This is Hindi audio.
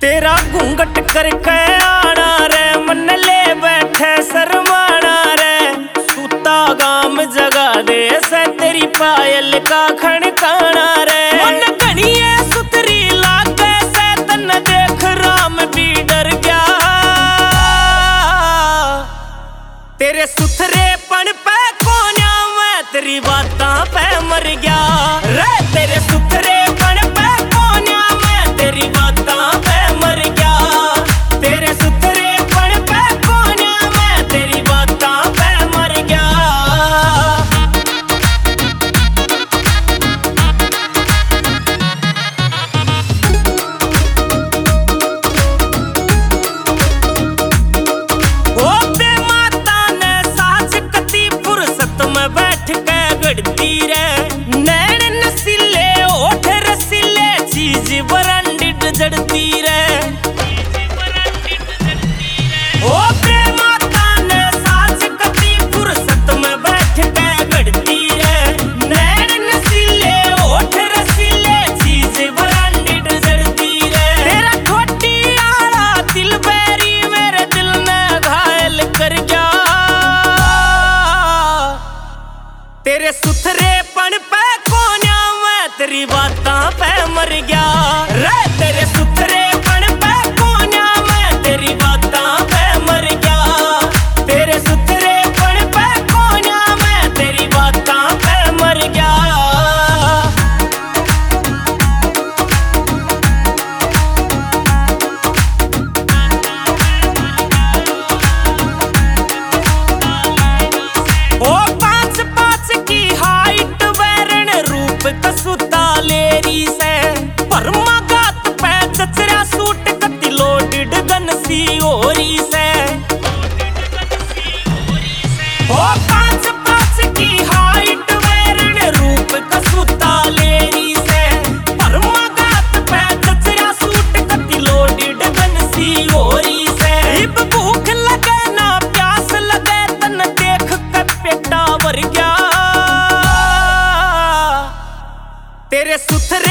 तेरा घूंघट करके आना रे, मन ले बैठे शर्माना रे। सूता गाम जगा दे से तेरी पायल का खड़काना रे। मन घनिए सुतरी लागे से तन देख राम भी डर गया। तेरे सुथरेपन पे कोन्या मैं तेरी बातां पे मर गया रे। तेरे सुथरेपन पे कोन्या मैं तेरी बातां पे मर गया। तेरे सुथरेपन पे कोन्या मैं तेरी बातां पे मर गया। ओ बे माता ने साज कती फुर्सत में बैठ के गढ़ती रे। नैन नसीले ओठ रसीले चीज बरंडिट जड़ती रे। ओ बे माता ने साज कती फुर्सत में बैठ के गढ़ती रे। नैन नसीले ओठ रसीले चीज बरंडिट जड़ती रे। तेरा ठोटी आला दिल बैरी मेरे दिल ने घायल कर गया। तेरे सुथरेपन पे कोन्या मैं तेरी बातां पे मर गया रे। तेरे सुथरेपन पे कोन्या मैं तेरी बातां पे मर गया। तेरे सुथरेपन पे कोन्या मैं तेरी बातां पे मर गया। ओ 5'5" की हाइट वैरण रूप कसुता लेरी से। परमा गात पे चचरा सूट कति लोडेड गन सी ओरी से। ओ 5'5" की हाइट वैरण रूप कसुता लेरी से। परमा गात पे चचरा सूट कति लोडेड गन सी ओरी से। इब भूख लगे ना प्यास लगे तन देख के पेटा भर गया। तेरे सुथरे